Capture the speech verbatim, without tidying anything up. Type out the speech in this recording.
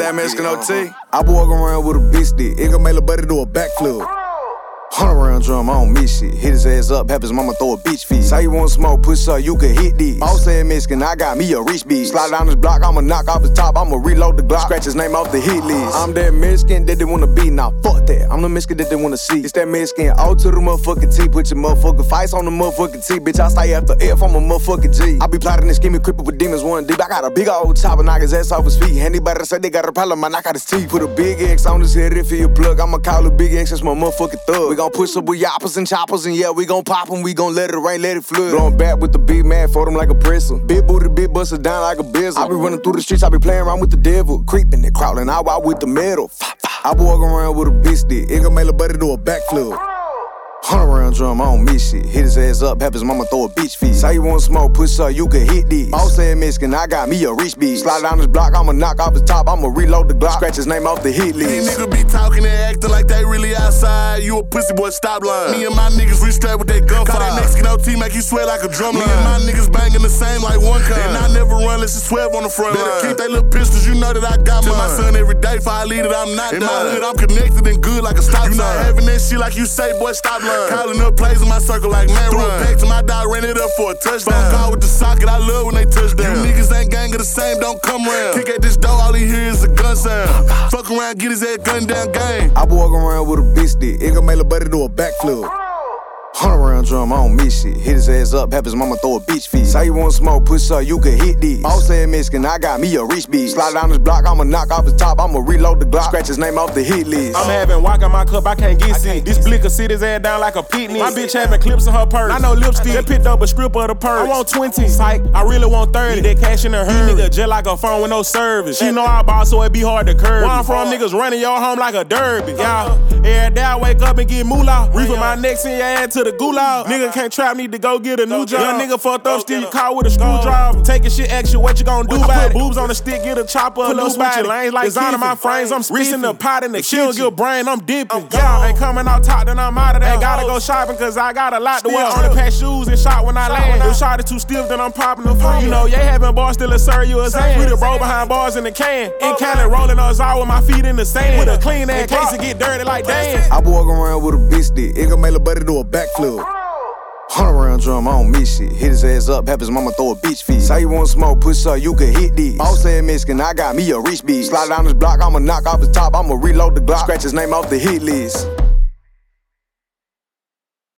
that Mexican O T. I be walking around with a bitch stick. It gon' make a buddy do a backflip. Hundred round drum, I don't miss shit. Hit his ass up, have his mama throw a bitch feed. Say you want smoke, push up, you can hit this. Boss said Mexican, I got me a rich bitch. Slide down this block, I'ma knock off his top, I'ma reload the Glock. Scratch his name off the hit list. I'm that Mexican that they wanna be, now fuck that. I'm the Mexican that they wanna see. It's that Mexican O to the motherfucking T. Put your motherfucking fights on the motherfucking T. Bitch, I stay after F, I'm a motherfucking G. I be plotting and scheming, creeping with demons one deep. I got a big old chopper, knock his ass off his feet. Anybody that say they got a problem, I knock out his teeth. Put a big X on his head if he a plug. I'ma call a big X, that's my motherfucking thug. We gon' push up with yoppers and choppers, and yeah, we gon' pop them, we gon' let it rain, let it flood. Blowing back with the big man, for them like a presser. Big booty, big buster down like a bizzle. I be running through the streets, I be playing around with the devil. Creeping and crawling, I walk with the metal. I be walking around with a bitch stick. It gon' make a buddy do a backflip. Hundred round drum, I don't miss shit. Hit his ass up, have his mama throw a bitch feed. Say you want smoke, push up, you can hit this. Boss said Mexican, I got me a rich bitch. Slide down this block, I'ma knock off his top, I'ma reload the Glock. Scratch his name off the hit list. These niggas be talking and acting like they really outside. You a pussy boy, stop lying. Me and my niggas re-strapped with that gunfire. Call that Mexican O T, make you sweat like a drum line. Me and my niggas banging the same like one kind. And I never run unless it's twelve on the front line. Better keep they little pistols, you know that I got mine. Tell my son every day, if I lead it, I'm not done. In my hood, I'm connected and good like a stop sign. You not having that shit like you say, boy, stop lying. Calling up plays in my circle like man run. Threw it back to my dog, ran it up for a touchdown. Phone call with the socket, I love when they touch down. You niggas ain't gang of the same, don't come round. Kick at this door, all he hear is a gun sound. Fuck around, get his head gunned down gang. I be walking around with a bitch stick. It gon' make a buddy do a backflip. Hundred round drum, I don't miss shit. Hit his ass up, have his mama throw a bitch feed. Say you want smoke, push up, you can hit this. Boss said Mexican, I got me a rich bitch. Slide down this block, I'ma knock off his top, I'ma reload the Glock. Scratch his name off the hit list. I'm having walk in my cup, I can't get sick. This blicker sit his ass down like a picnic. My bitch having clips in her purse. I know lipstick, just picked up a strip of the purse. I want twenty, psych, I really want thirty. That cash in her nigga just like a phone with no service. She know I ball, so it be hard to curb. Where I'm from, niggas running your home like a derby. Y'all, every day I wake up and get moolah. Reefing my neck, send your ass to the gulag. Nigga can't trap, need to go get a new job. Young nigga fucked up, still you call with a screwdriver. Taking shit extra, what you gon' do about it? Put boobs on the stick, get a chopper, a little switching lanes like designing my frames. I'm reaching the pot in the kitchen. She don't get brain, I'm dipping. Yeah, ain't coming out top, then I'm out of there. Gotta go shopping, cause I got a lot to wear. Only pack shoes and shot when I land. If shot is too stiff, then I'm popping the phone. You know, yeah, having bars still a sir, you a Zan. We the bro behind bars in the can. In Cali, rolling us all with my feet in the sand. With a clean ass case and get dirty like Dan. I be walking around with a bitch stick. It gon' make a buddy do a backflip. Hundred round drum, I don't miss shit. Hit his ass up, have his mama throw a bitch feed. Say you want smoke, push up, you can hit this. Boss said Mexican, I got me a rich bitch. Slide down this block, I'ma knock off his top, I'ma reload the Glock. Scratch his name off the hit list.